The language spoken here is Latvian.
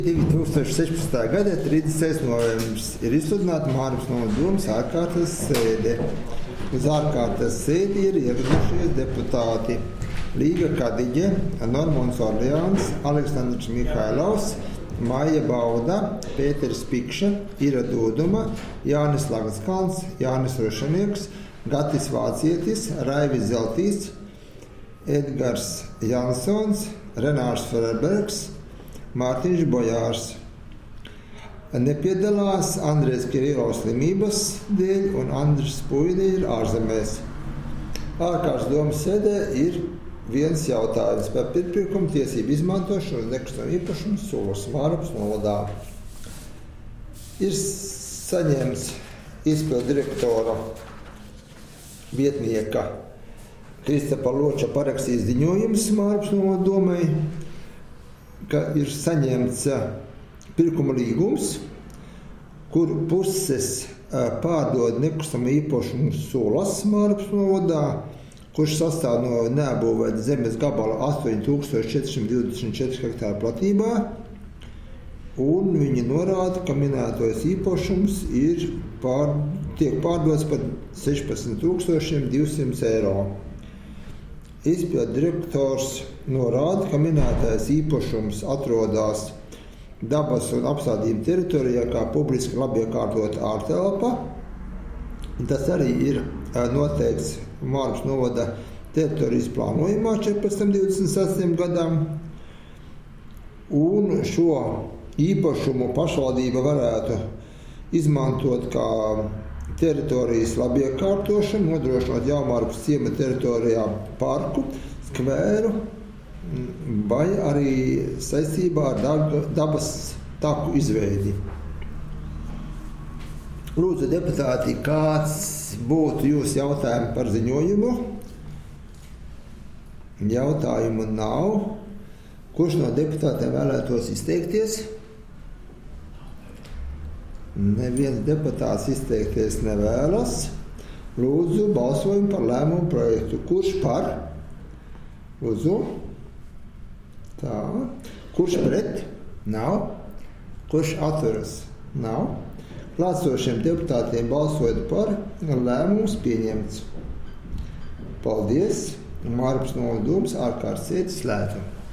2016. gada 30. novembris ir izsludināta Mārves novada domes ārkārtas sēde. Uz ārkārtas sēdi ir ieradušies deputāti Līga Kadiģe, Normons Orleāns, Aleksandrs Mihailovs, Maija Bauda, Pēteris Pikša, Ira Dūduma, Jānis Lagskalns, Jānis Rošanieks, Gatis Vācietis, Raivis Zeltīts, Edgars Jansons, Renārs Ferbergs, Mārtiņš Bojārs. Nepiedalās Andrejs Kirilovs slimības dēļ un Andris Puide ir ārzemēs. Ārkārtas domes sēdē ir viens jautājums par pirmpirkumu tiesību izmantošanu uz nekustamo īpašumu Sulas Mārves novadā. Ir saņemts izpildu direktora vietnieka Kristapa Loča parakstīts ziņojums Mārves novada domei, ka ir saņemts pirkuma līgums, kur puses pārdod nekustamo īpašumu Sulas Mārves novadā, kurš sastāv no neapbūvēta zemes gabala 8424 hektāru platībā, un viņi norāda, ka minētais īpašums tiek pārdots par 16 200 eiro. Izpildu direktors norāda, ka minētais īpašums atrodas dabas un apstādījuma teritorijā kā publiski labi iekārtota ārtelpa. Tas arī ir noteikts Mārves novada teritorijas plānojumā 14.26. gadam. Un šo īpašumu pašvaldība varētu izmantot kā teritorijas labiekārtošanu, nodrošinot Jaunmārves ciema teritorijā parku, skvēru vai arī saistībā ar dabas taku izveidi. Lūdzu, deputāti, kāds būtu jūsu jautājumi par ziņojumu? Jautājumu nav. Kurš no deputātiem vēlētos izteikties? Neviens deputāts izteikties nevēlas. Lūdzu, balsojumu par lēmumu projektu. Kurš par? Lūdzu. Tā. Kurš pret? Nav. Kurš atturas? Nav. Klātsošiem deputātiem balsojot par, lēmums pieņemts. Paldies! Mārves novada domes ārkārtas sēde slēgta.